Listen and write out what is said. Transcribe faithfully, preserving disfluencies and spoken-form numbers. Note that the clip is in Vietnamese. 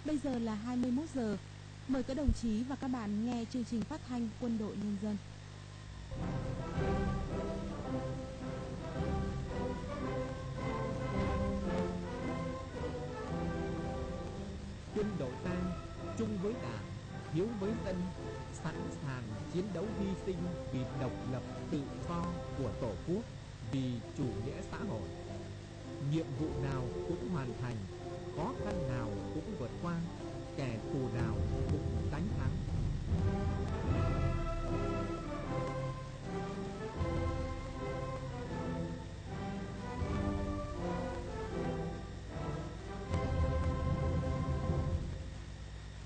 Bây giờ là hai mươi mốt giờ. Mời các đồng chí và các bạn nghe chương trình phát thanh Quân đội Nhân dân. Quân đội ta chung với Đảng, hiếu với dân, sẵn sàng chiến đấu hy sinh vì độc lập tự do của Tổ quốc, vì chủ nghĩa xã hội. Nhiệm vụ nào cũng hoàn thành, khó khăn nào cũng vượt qua, kẻ thù nào cũng